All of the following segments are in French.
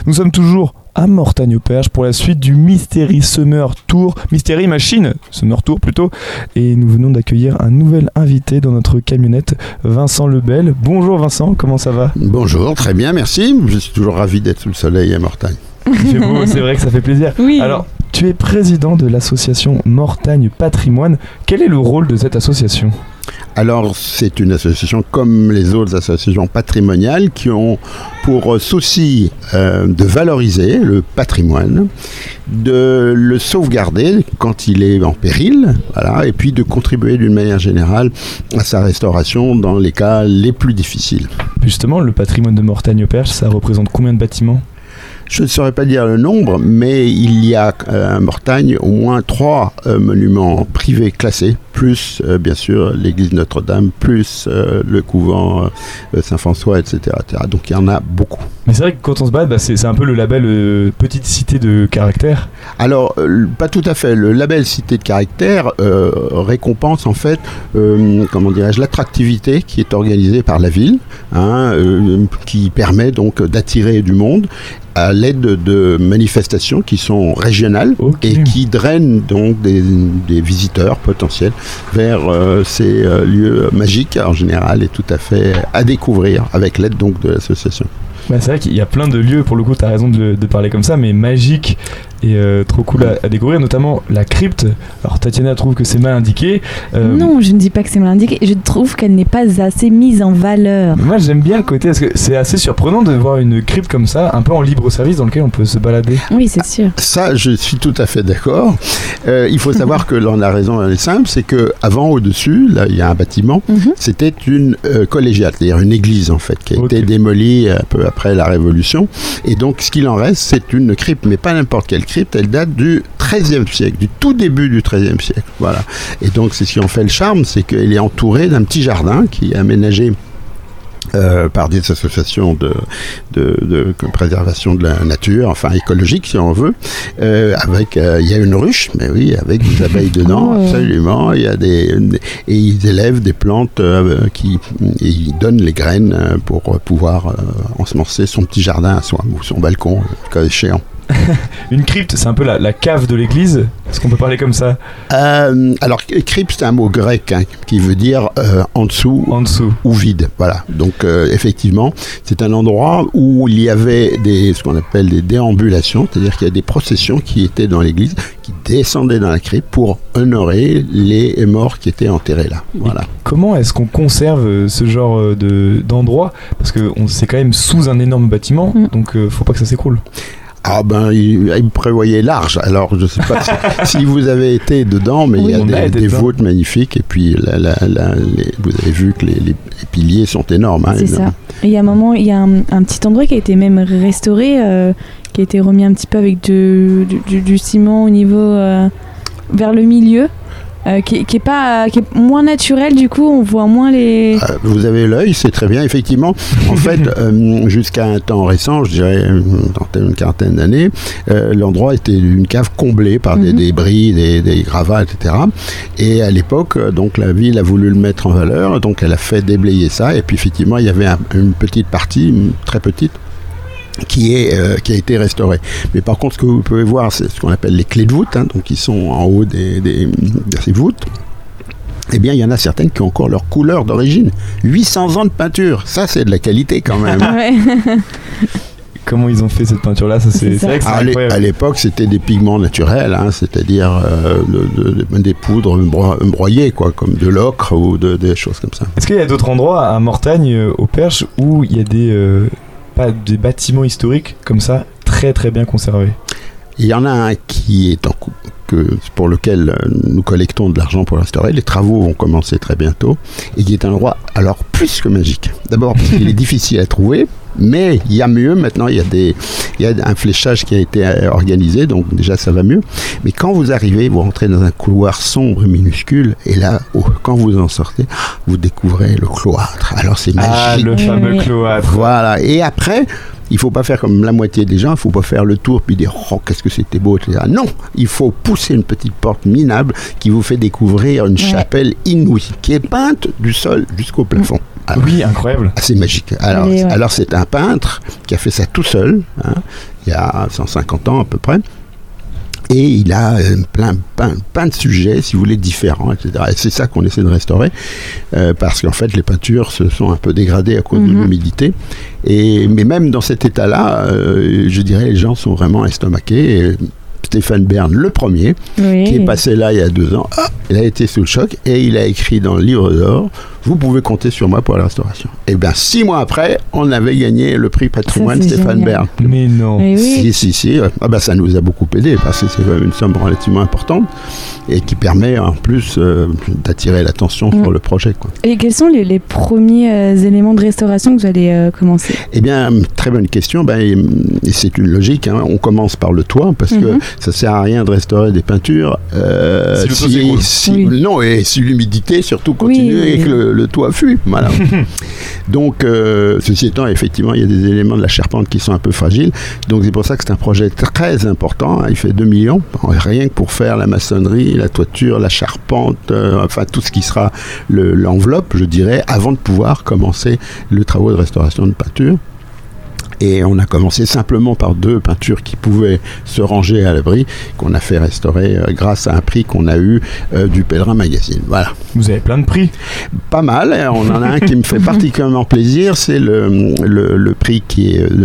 Nous sommes toujours à Mortagne-au-Perche pour la suite du Mystery Summer Tour, Mystery Machine Summer Tour plutôt, et nous venons d'accueillir un nouvel invité dans notre camionnette, Vincent Lebel. Bonjour Vincent, comment ça va ? Bonjour, très bien, merci. Je suis toujours ravi d'être sous le soleil à Mortagne. C'est beau, c'est vrai que ça fait plaisir. Oui. Alors, tu es président de l'association Mortagne Patrimoine. Quel est le rôle de cette association ? Alors, c'est une association comme les autres associations patrimoniales qui ont pour souci de valoriser le patrimoine, de le sauvegarder quand il est en péril, voilà, et puis de contribuer d'une manière générale à sa restauration dans les cas les plus difficiles. Justement, le patrimoine de Mortagne-au-Perche, ça représente combien de bâtiments ? Je ne saurais pas dire le nombre, mais il y a à Mortagne au moins 3 monuments privés classés, plus bien sûr l'église Notre-Dame, plus le couvent Saint-François, etc., etc. Donc il y en a beaucoup. Mais c'est vrai que quand on se bat, c'est un peu le label Petite Cité de Caractère. Alors, pas tout à fait. Le label Cité de Caractère récompense en fait, l'attractivité qui est organisée par la ville, qui permet donc d'attirer du monde à l'aide de manifestations qui sont régionales et qui drainent donc des visiteurs potentiels vers ces lieux magiques en général et tout à fait à découvrir avec l'aide donc de l'association. Bah, c'est vrai qu'il y a plein de lieux, pour le coup tu as raison de parler comme ça, mais magiques et trop cool à découvrir, notamment la crypte. Alors Tatiana trouve que c'est mal indiqué. Non, je ne dis pas que c'est mal indiqué, je trouve qu'elle n'est pas assez mise en valeur. Moi j'aime bien le côté, parce que c'est assez surprenant de voir une crypte comme ça, un peu en libre service dans lequel on peut se balader. Oui, c'est sûr. Ça, je suis tout à fait d'accord. Il faut savoir que la raison elle est simple, c'est qu'avant, au-dessus, là il y a un bâtiment, c'était une collégiale, c'est-à-dire une église en fait, qui a été démolie un peu après la Révolution. Et donc ce qu'il en reste, c'est une crypte, mais pas n'importe quelle crypte. Elle date du XIIIe siècle, du tout début du XIIIe siècle. Voilà. Et donc, c'est ce qui en fait le charme, c'est qu'elle est entourée d'un petit jardin qui est aménagé par des associations de préservation de la nature, enfin écologique si on veut, avec il y a une ruche, mais oui, avec des abeilles dedans, absolument. Il y a et ils élèvent des plantes et ils donnent les graines pour pouvoir ensemencer son petit jardin à soi ou son balcon, cas échéant. Une crypte, c'est un peu la cave de l'église. Est-ce qu'on peut parler comme ça ? Alors, crypte, c'est un mot grec qui veut dire en dessous ou vide. Voilà. Donc, effectivement, c'est un endroit où il y avait ce qu'on appelle des déambulations, c'est-à-dire qu'il y a des processions qui étaient dans l'église, qui descendaient dans la crypte pour honorer les morts qui étaient enterrés là. Voilà. Et comment est-ce qu'on conserve ce genre d'endroit ? Parce que c'est quand même sous un énorme bâtiment, donc faut pas que ça s'écroule. Ah ben, il prévoyait large. Alors, je ne sais pas si vous avez été dedans, mais il y a des voûtes magnifiques. Et puis, vous avez vu que les piliers sont énormes. C'est ça. Et il y a un moment, il y a un petit endroit qui a été même restauré, qui a été remis un petit peu avec du ciment au niveau vers le milieu. Qui est moins naturel, du coup on voit moins les... Vous avez l'œil, c'est très bien, effectivement. En fait, jusqu'à un temps récent, je dirais une quarantaine d'années, l'endroit était une cave comblée par des débris, des gravats, etc. Et à l'époque, donc la ville a voulu le mettre en valeur, donc elle a fait déblayer ça, et puis effectivement il y avait une petite partie, très petite, qui a été restauré. Mais par contre, ce que vous pouvez voir, c'est ce qu'on appelle les clés de voûte, donc qui sont en haut de ces voûtes. Eh bien, il y en a certaines qui ont encore leur couleur d'origine. 800 ans de peinture, ça c'est de la qualité quand même. Comment ils ont fait cette peinture-là ? C'est vrai que c'est incroyable. À l'époque, c'était des pigments naturels, c'est-à-dire des poudres broyées, comme de l'ocre ou des choses comme ça. Est-ce qu'il y a d'autres endroits à Mortagne, au Perche, où il y a des bâtiments historiques comme ça, très très bien conservés ? Il y en a un qui est en cours, pour lequel nous collectons de l'argent pour restaurer. Les travaux vont commencer très bientôt et qui est un endroit alors plus que magique. D'abord parce qu'il est difficile à trouver, mais il y a mieux maintenant. Il y a un fléchage qui a été organisé, donc déjà ça va mieux. Mais quand vous arrivez, vous rentrez dans un couloir sombre et minuscule, et là, quand vous en sortez, vous découvrez le cloître. Alors c'est magique. Ah, le fameux cloître. Voilà. Et après, il ne faut pas faire comme la moitié des gens, il ne faut pas faire le tour puis dire « Oh, qu'est-ce que c'était beau !» etc. Non, il faut pousser une petite porte minable qui vous fait découvrir une chapelle inouïe, qui est peinte du sol jusqu'au plafond. Oui, incroyable. Assez magique. Alors c'est un peintre qui a fait ça tout seul, il y a 150 ans à peu près. Et il a plein de sujets, si vous voulez, différents, etc. Et c'est ça qu'on essaie de restaurer, parce qu'en fait, les peintures se sont un peu dégradées à cause de l'humidité. Mais même dans cet état-là, je dirais, les gens sont vraiment estomaqués. Et Stéphane Bern, le premier, qui est passé là il y a 2 ans, il a été sous le choc et il a écrit dans le livre d'or « Vous pouvez compter sur moi pour la restauration ». Et bien 6 mois après, on avait gagné le prix patrimoine Stéphane Bern. Mais non. Si. Ça nous a beaucoup aidé parce que c'est une somme relativement importante et qui permet en plus d'attirer l'attention sur le projet, quoi. Et quels sont les premiers éléments de restauration que vous allez commencer ? Eh bien, très bonne question. Et c'est une logique. On commence par le toit parce que ça ne sert à rien de restaurer des peintures si l'humidité surtout continue et que le toit fuit. Voilà. Donc, ceci étant, effectivement, il y a des éléments de la charpente qui sont un peu fragiles. Donc, c'est pour ça que c'est un projet très important. Il fait 2 millions, rien que pour faire la maçonnerie, la toiture, la charpente, enfin tout ce qui sera l'enveloppe, je dirais, avant de pouvoir commencer le travaux de restauration de peinture. Et on a commencé simplement par 2 peintures qui pouvaient se ranger à l'abri, qu'on a fait restaurer grâce à un prix qu'on a eu du Pèlerin Magazine. Voilà. Vous avez plein de prix. Pas mal. On en a un qui me fait particulièrement plaisir, c'est le prix qui est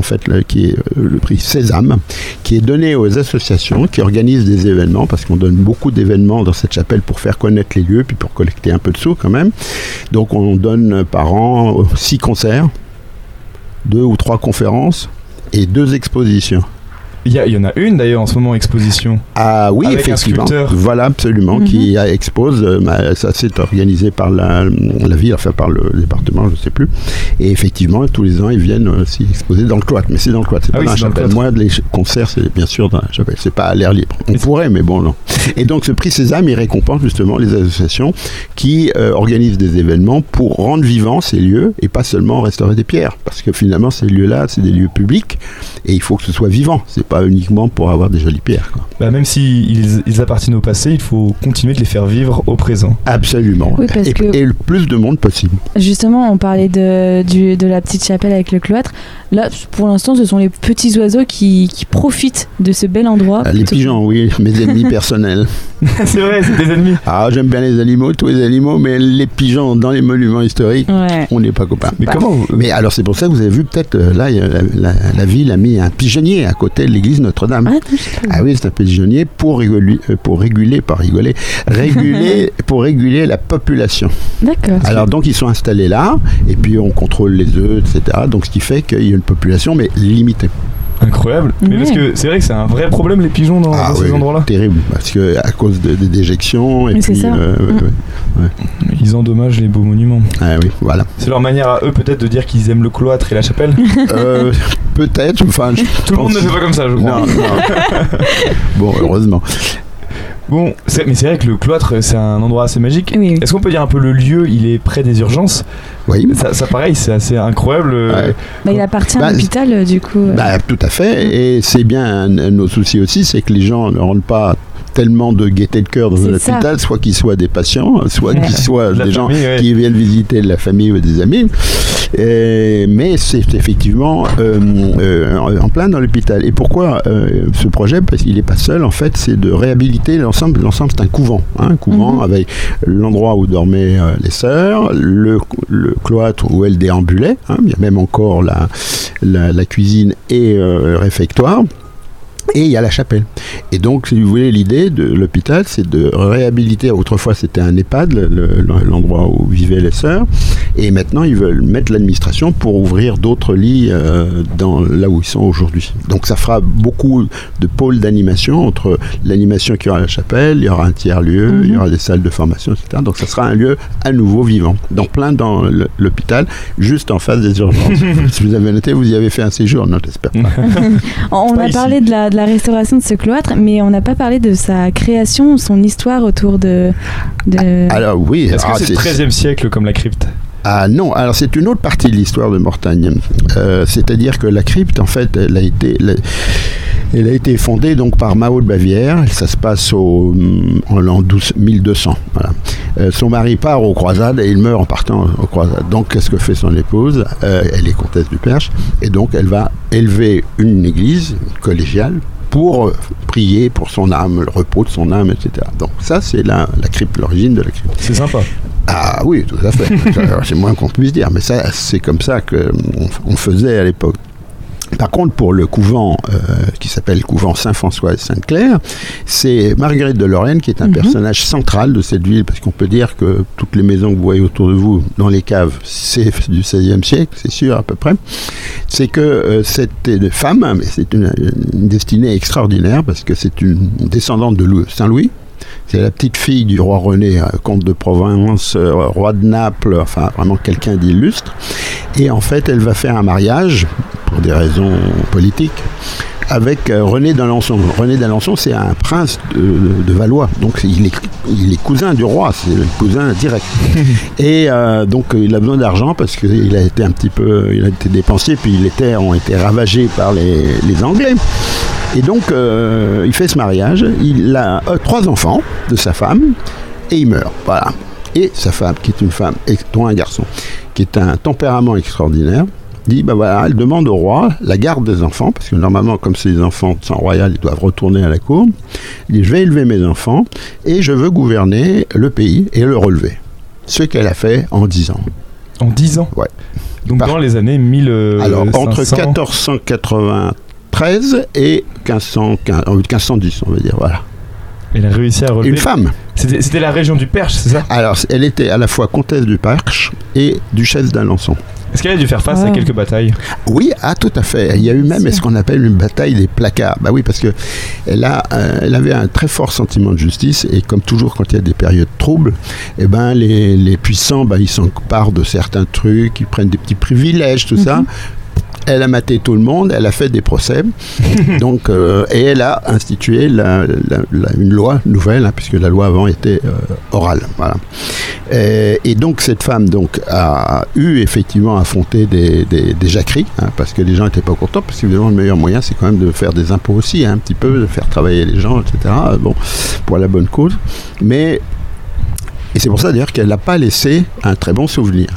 le prix Sésame, qui est donné aux associations qui organisent des événements, parce qu'on donne beaucoup d'événements dans cette chapelle pour faire connaître les lieux, puis pour collecter un peu de sous quand même. Donc on donne par an 6 concerts, 2 ou 3 conférences et 2 expositions. Il y en a une d'ailleurs en ce moment, exposition. Ah oui, avec effectivement. Un sculpteur. Voilà, absolument, qui expose. Ça s'est organisé par la ville, enfin par le département, je ne sais plus. Et effectivement, tous les ans, ils viennent aussi exposer dans le cloître. Mais c'est dans le cloître, c'est pas dans la chapelle. Moi, les concerts, c'est bien sûr dans la chapelle. C'est pas à l'air libre. On pourrait, mais bon, non. Et donc, ce prix Sésame, il récompense justement les associations qui organisent des événements pour rendre vivants ces lieux et pas seulement restaurer des pierres. Parce que finalement, ces lieux-là, c'est des lieux publics et il faut que ce soit vivant. C'est pas uniquement pour avoir des jolies pierres, quoi. Même s'ils appartiennent au passé, il faut continuer de les faire vivre au présent. Absolument. Oui, et le plus de monde possible. Justement, on parlait de la petite chapelle avec le cloître. Là, pour l'instant, ce sont les petits oiseaux qui profitent de ce bel endroit. Les pigeons, oui, mes ennemis personnels. C'est vrai, c'est des ennemis. J'aime bien les animaux, tous les animaux, mais les pigeons dans les monuments historiques, on n'est pas copains. Mais comment Mais alors, c'est pour ça que vous avez vu, peut-être, là, la ville a mis un pigeonnier à côté de l'église Notre-Dame. Oui, c'est un pigeonnier pour réguler la population. D'accord. Alors, donc, ils sont installés là, et puis on contrôle les œufs, etc. Donc, ce qui fait qu'il y a une population, mais limitée. Incroyable. Mais parce que c'est vrai que c'est un vrai problème, les pigeons dans ces endroits-là. Terrible, parce que à cause des déjections et puis ça. ils endommagent les beaux monuments. Oui, voilà. C'est leur manière à eux peut-être de dire qu'ils aiment le cloître et la chapelle. Peut-être. Enfin, tout le monde ne fait pas comme ça, je crois. Non. Bon, heureusement. Bon, mais c'est vrai que le cloître, c'est un endroit assez magique. Oui. Est-ce qu'on peut dire un peu le lieu, il est près des urgences? Oui. Ça pareil, c'est assez incroyable. Il appartient à l'hôpital, du coup. Tout à fait. Et c'est bien nos soucis aussi, c'est que les gens ne rentrent pas tellement de gaieté de cœur dans un hôpital, soit qu'ils soient des patients, soit qu'ils soient des gens qui viennent visiter de la famille ou des amis. Mais c'est effectivement en plein dans l'hôpital. Et pourquoi ce projet? Parce qu'il n'est pas seul, en fait, c'est de réhabiliter l'ensemble. L'ensemble, c'est un couvent. Un couvent avec l'endroit où dormaient les sœurs, le cloître où elles déambulaient. Il y a même encore la cuisine et le réfectoire. Et il y a la chapelle. Et donc, si vous voulez, l'idée de l'hôpital, c'est de réhabiliter. Autrefois, c'était un EHPAD, l'endroit où vivaient les sœurs. Et maintenant, ils veulent mettre l'administration pour ouvrir d'autres lits là où ils sont aujourd'hui. Donc, ça fera beaucoup de pôles d'animation entre l'animation qu'il y aura à la chapelle, il y aura un tiers-lieu, il y aura des salles de formation, etc. Donc, ça sera un lieu à nouveau vivant. Donc, plein dans l'hôpital, juste en face des urgences. Si vous avez noté, vous y avez fait un séjour, non, j'espère pas. On a parlé de la restauration de ce cloître, mais on n'a pas parlé de sa création, son histoire autour de... Alors oui. Est-ce que c'est le XIIIe siècle comme la crypte? Non, alors c'est une autre partie de l'histoire de Mortagne. C'est-à-dire que la crypte, en fait, elle a été... Elle a été fondée donc par Mao de Bavière. Ça se passe en l'an 1200. Voilà. Son mari part aux croisades et il meurt en partant aux croisades. Donc, qu'est-ce que fait son épouse ? Elle est comtesse du Perche et donc elle va élever une église collégiale pour prier pour son âme, le repos de son âme, etc. Donc ça, c'est la crypte, l'origine de la crypte. C'est sympa. Ah oui, tout à fait. C'est moins qu'on puisse dire, mais ça, c'est comme ça qu'on faisait à l'époque. Par contre, pour le couvent qui s'appelle couvent Saint-François et Sainte-Claire, c'est Marguerite de Lorraine qui est un personnage central de cette ville, parce qu'on peut dire que toutes les maisons que vous voyez autour de vous, dans les caves, c'est du XVIe siècle, c'est sûr à peu près. C'est que cette femme, mais c'est une destinée extraordinaire, parce que c'est une descendante de Saint-Louis. C'est la petite fille du roi René, comte de Provence, roi de Naples, enfin vraiment quelqu'un d'illustre. Et en fait, elle va faire un mariage, pour des raisons politiques, avec René d'Alençon. René d'Alençon, c'est un prince de Valois, donc il est cousin du roi, c'est le cousin direct. Et donc il a besoin d'argent parce qu'il a été il a été dépensier, puis ont été ravagés par les Anglais. Et donc, il fait ce mariage, il a 3 enfants de sa femme, et il meurt, voilà. Et sa femme, qui est une femme, dont un garçon, qui est un tempérament extraordinaire, dit, voilà, elle demande au roi la garde des enfants, parce que normalement, comme c'est des enfants de sang royal, ils doivent retourner à la cour. Il dit, je vais élever mes enfants, et je veux gouverner le pays et le relever. Ce qu'elle a fait en 10 ans. En 10 ans ? Ouais. Donc dans les années 1500... Alors, entre 1493 et 1510, on va dire, voilà. Elle a réussi à relever... Une femme. C'était la région du Perche, c'est ça ? Alors, elle était à la fois comtesse du Perche et duchesse d'Alençon. Est-ce qu'elle a dû faire face à quelques batailles ? Oui, tout à fait. Il y a eu même ce qu'on appelle une bataille des placards. Bah oui, parce que elle avait un très fort sentiment de justice, et comme toujours quand il y a des périodes troubles, les puissants, ils s'emparent de certains trucs, ils prennent des petits privilèges, tout ça. Elle a maté tout le monde, elle a fait des procès, donc, et elle a institué une loi nouvelle, puisque la loi avant était orale. Voilà. Et donc cette femme a eu effectivement affronté des jacqueries, parce que les gens n'étaient pas contents, parce que évidemment le meilleur moyen c'est quand même de faire des impôts aussi, un petit peu, de faire travailler les gens, etc. Bon, pour la bonne cause. Et c'est pour ça d'ailleurs qu'elle n'a pas laissé un très bon souvenir.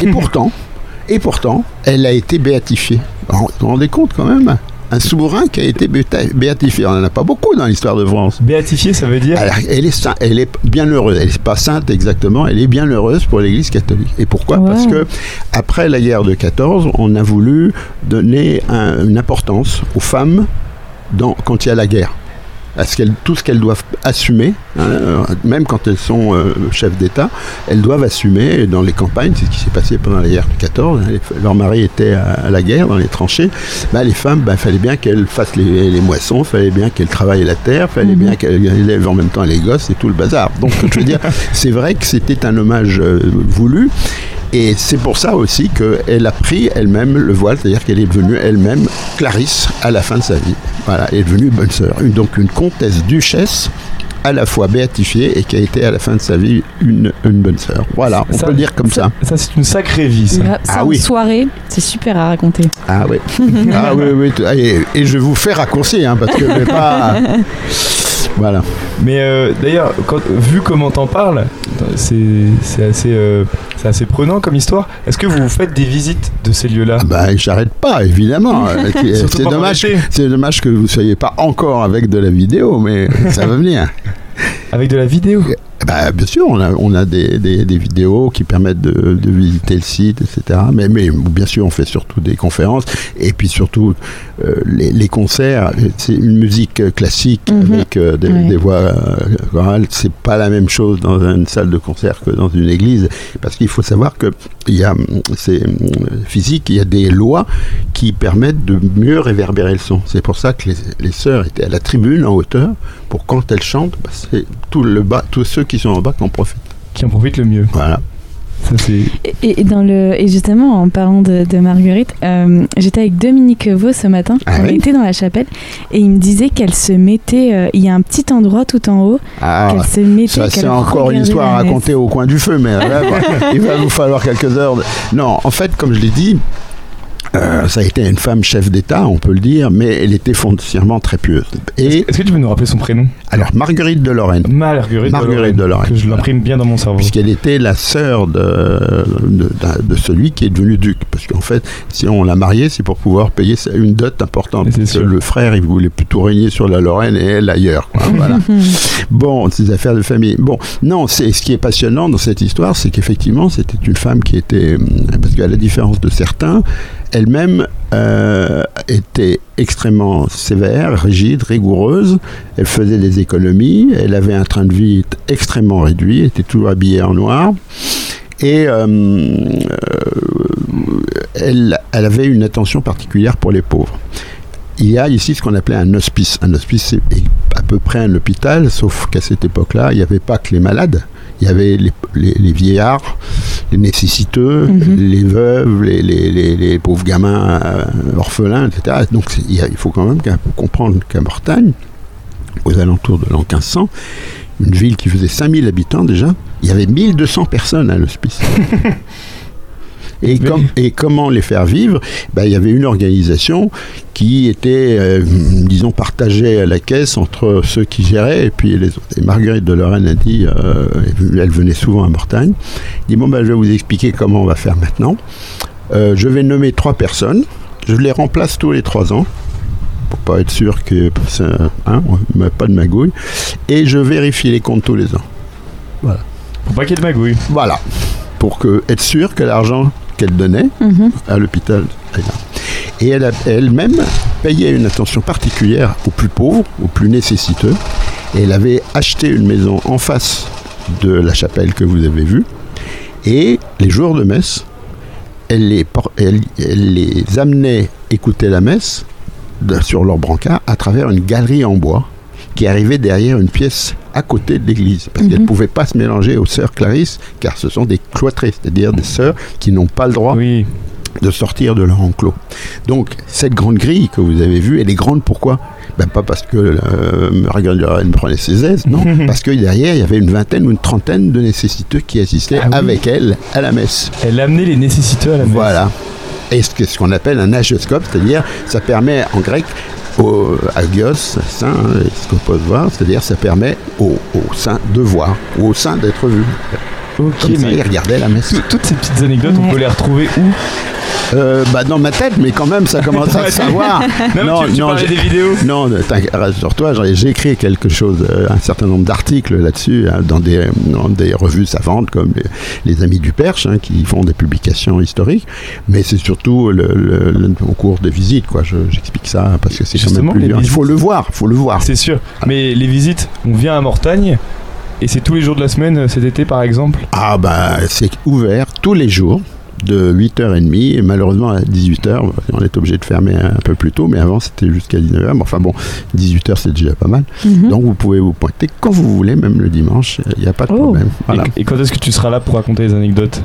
Et pourtant, elle a été béatifiée. Vous vous rendez compte quand même ? Un souverain qui a été béatifié. On n'en a pas beaucoup dans l'histoire de France. Béatifiée, ça veut dire ? Alors, elle est bien heureuse. Elle n'est pas sainte exactement. Elle est bien heureuse pour l'Église catholique. Et pourquoi ? Parce que après la guerre de 14, on a voulu donner une importance aux femmes quand il y a la guerre. Tout ce qu'elles doivent assumer, même quand elles sont chefs d'État, elles doivent assumer dans les campagnes. C'est ce qui s'est passé pendant la guerre de 14. Leur mari était à la guerre, dans les tranchées. Les femmes, fallait bien qu'elles fassent les moissons, fallait bien qu'elles travaillent la terre, fallait bien qu'elles élèvent en même temps les gosses et tout le bazar. Donc, je veux dire, c'est vrai que c'était un hommage voulu. Et c'est pour ça aussi qu'elle a pris elle-même le voile, c'est-à-dire qu'elle est devenue elle-même Clarisse à la fin de sa vie. Voilà, elle est devenue bonne sœur. Donc une comtesse duchesse à la fois béatifiée et qui a été à la fin de sa vie une bonne sœur. Voilà, on peut le dire comme ça. Ça, c'est une sacrée vie, ça. En soirée, c'est super à raconter. Ah oui. Oui. Et je vous fais raccourcir, parce que je vais pas... Voilà. Mais d'ailleurs, vu comment t'en parles, c'est assez prenant comme histoire. Est-ce que vous faites des visites de ces lieux-là ? J'arrête pas, évidemment. C'est dommage que vous ne soyez pas encore avec de la vidéo, mais ça va venir. Avec de la vidéo ? Bien sûr, on a des vidéos qui permettent de visiter le site, etc. Mais bien sûr, on fait surtout des conférences. Et puis surtout, les concerts, c'est une musique classique avec des voix chorales. C'est pas la même chose dans une salle de concert que dans une église. Parce qu'il faut savoir c'est physique, il y a des lois qui permettent de mieux réverbérer le son. C'est pour ça que les sœurs étaient à la tribune en hauteur, pour quand elles chantent, c'est tous ceux qui sont en bas qui en profitent. Qui en profitent le mieux. Voilà. Ça, et justement, en parlant de Marguerite, j'étais avec Dominique Vaux ce matin. On était dans la chapelle et il me disait qu'elle se mettait. Il y a un petit endroit tout en haut qu'elle se mettait. Ça, c'est encore une histoire à raconter au coin du feu, mais là, il va vous falloir quelques heures. Non, en fait, comme je l'ai dit, Ça a été une femme chef d'État, on peut le dire, mais elle était foncièrement très pieuse. Est-ce que tu peux nous rappeler son prénom? Alors, Marguerite de Lorraine. Marguerite de Lorraine. Que je l'imprime bien dans mon cerveau. Puisqu'elle était la sœur de celui qui est devenu duc. Parce qu'en fait, si on l'a mariée, c'est pour pouvoir payer une dot importante. Parce que le frère, il voulait plutôt régner sur la Lorraine et elle ailleurs. Quoi. Voilà. Bon, ces affaires de famille. Bon, non, ce qui est passionnant dans cette histoire, c'est qu'effectivement, c'était une femme qui était... Parce qu'à la différence de certains, elle-même était extrêmement sévère, rigide, rigoureuse. Elle faisait des économies. Elle avait un train de vie extrêmement réduit. Elle était toujours habillée en noir. Et elle avait une attention particulière pour les pauvres. Il y a ici ce qu'on appelait un hospice. Un hospice, c'est à peu près un hôpital, sauf qu'à cette époque-là, il n'y avait pas que les malades. Il y avait les vieillards, les nécessiteux, les veuves, les pauvres gamins orphelins, etc. Donc il faut quand même comprendre qu'à Mortagne, aux alentours de l'an 1500, une ville qui faisait 5000 habitants déjà, il y avait 1200 personnes à l'hospice. Et comment les faire vivre? Il y avait une organisation qui était, disons, partagée à la caisse entre ceux qui géraient et puis les autres. Et Marguerite de Lorraine a dit, elle venait souvent à Mortagne, elle dit, je vais vous expliquer comment on va faire maintenant. Je vais nommer 3 personnes, je les remplace tous les 3 ans, pour pas être sûr que on ne met pas de magouille, et je vérifie les comptes tous les ans. Voilà. Pour pas qu'il y ait de magouille. Voilà. Pour être sûr que l'argent qu'elle donnait à l'hôpital est là. Et elle-même payait une attention particulière aux plus pauvres, aux plus nécessiteux. Et elle avait acheté une maison en face de la chapelle que vous avez vue. Et les jours de messe, elle les amenait écouter la messe sur leur brancard à travers une galerie en bois qui arrivait derrière une pièce à côté de l'église, parce qu'elles ne pouvaient pas se mélanger aux sœurs Clarisse, car ce sont des cloîtrées, c'est-à-dire des sœurs qui n'ont pas le droit de sortir de leur enclos. Donc, cette grande grille que vous avez vue, elle est grande pourquoi? Pas parce que Marguerite de Lorraine prenait ses aises, non, parce que derrière, il y avait une vingtaine ou une trentaine de nécessiteux qui assistaient avec elle à la messe. Elle amenait les nécessiteux à la messe. Voilà. Et ce qu'on appelle un agioscope, c'est-à-dire, ça permet en grec agios, saint, scopos voir, c'est-à-dire ça permet au saint de voir, ou au saint d'être vu. Ok, mais il regardait la messe. Toutes ces petites anecdotes, on peut les retrouver où? Dans ma tête, mais quand même, ça commence à se savoir. Tu parlais des vidéos. Non, rassure-toi, j'ai écrit quelque chose, un certain nombre d'articles là-dessus, dans des revues savantes comme les Amis du Perche, qui font des publications historiques. Mais c'est surtout au cours des visites, quoi. J'explique ça parce que c'est quand même plus dur. Il faut le voir, C'est sûr. Mais les visites, on vient à Mortagne. Et c'est tous les jours de la semaine cet été par exemple? C'est ouvert tous les jours de 8h30 et malheureusement à 18h on est obligé de fermer un peu plus tôt, mais avant c'était jusqu'à 19h, mais enfin bon, 18h c'est déjà pas mal. Donc vous pouvez vous pointer quand vous voulez, même le dimanche, il n'y a pas de problème. Voilà. Et quand est-ce que tu seras là pour raconter les anecdotes?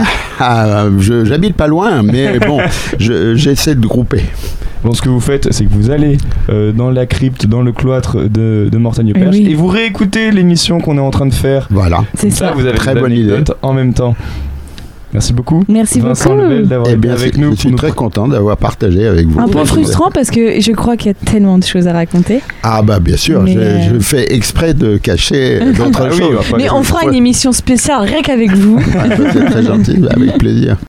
J'habite pas loin, mais bon, j'essaie de grouper. Bon, ce que vous faites, c'est que vous allez dans la crypte, dans le cloître de Mortagne-au-Perche, et vous réécoutez l'émission qu'on est en train de faire. Voilà. C'est ça. Vous avez très bonne idée en même temps. Merci beaucoup. Merci Vincent beaucoup. Lebel d'avoir été avec nous. Je suis très content d'avoir partagé avec vous. Un peu frustrant parce que je crois qu'il y a tellement de choses à raconter. Bien sûr, je fais exprès de cacher d'autres choses. Mais on fera une émission spéciale rien qu'avec vous. C'est très gentil, avec plaisir.